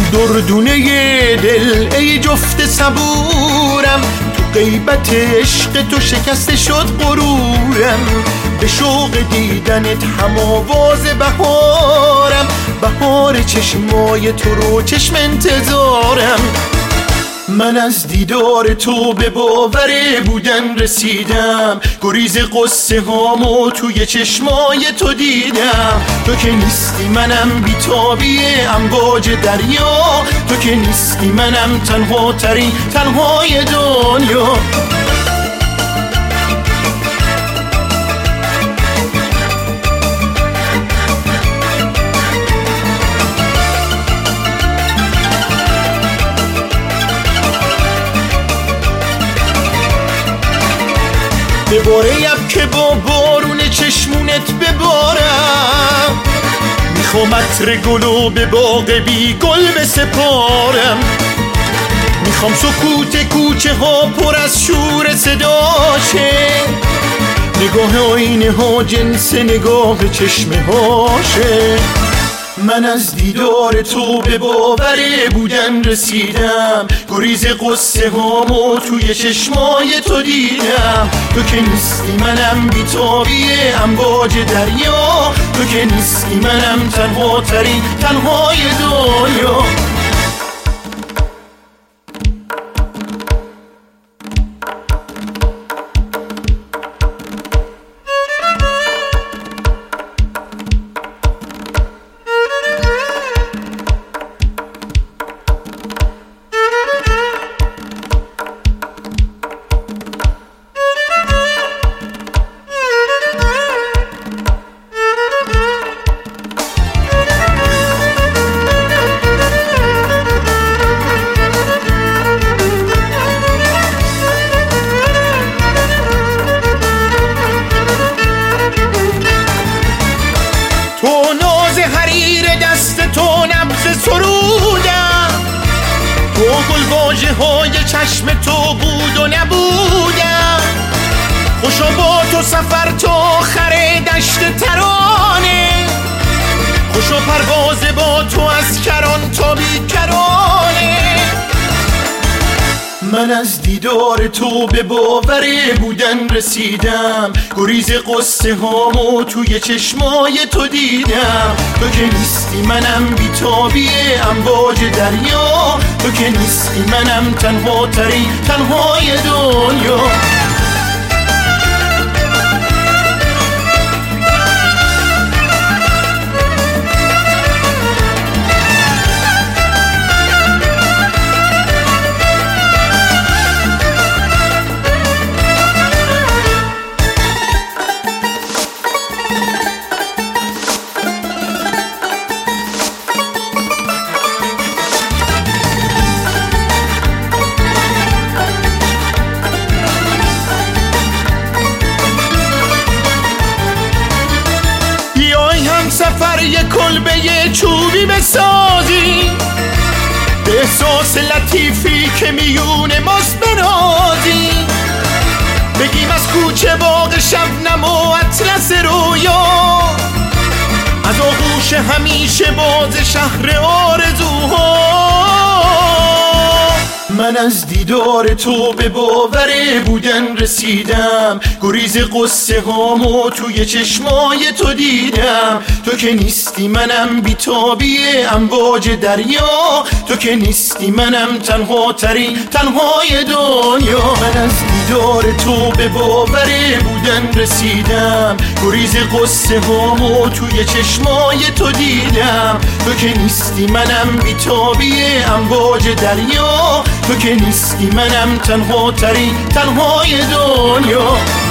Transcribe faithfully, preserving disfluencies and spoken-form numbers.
دردونه دل ای جفت صبورم، تو غیبت عشق تو شکسته شد غرورم. به شوق دیدنت هم آواز بهارم، بهار چشمای تو رو چشم انتظارم. من از دیدار تو به باور بودن رسیدم، گریز قصه هامو توی چشمای تو دیدم. تو که نیستی منم بیتابی امواج دریا، تو که نیستی منم تنها ترین تنهای دنیا. بباریم که با بارون چشمونت ببارم، میخوام عطر گلو به باغ بی گل بسپارم. میخوام سکوت کوچه ها پر از شور صداشه، نگاه آینه ها جنس نگاه چشمه هاشه. من از دیدار تو به باور بودن رسیدم، گریز قصه هامو توی چشمای تو دیدم. تو که نیستی منم بیتابی امواج دریا، تو که نیستی منم تنها ترین تنهای دنیا. تو ناز حریر دست تو نبض سرودم، تو گلواژه های چشم تو بود و نبودم. خوشا با تو سفر تا آخر دشت ترانه، خوشا پرواز با تو از کران تا بیکرانه. من از دیدار تو به باور بودن رسیدم، گریز قصه هامو توی چشمای تو دیدم. تو که نیستی منم بیتابی امواج دریا، تو که نیستی منم تنها ترین تنهای دنیا. سفر یک کلبه چوبی بسازی، به احساس لطیفی که میون ماست بنازی. بگیم از کوچه باغ شبنم و اطلس رویا، از آغوش همیشه باز شهر آرزوها. من از دیدار تو به باور بودن رسیدم، گریز قصه هامو توی چشمای تو دیدم. تو که نیستی منم بیتابی امواج دریا، تو که نیستی منم تنها ترین تنهای دنیا. من از دیدار تو به باور بودن رسیدم، گریز قصه هامو توی چشمای تو دیدم. تو که نیستی منم بیتابی امواج دریا، تو که نیستی منم تنها ترین تنهای دنیا.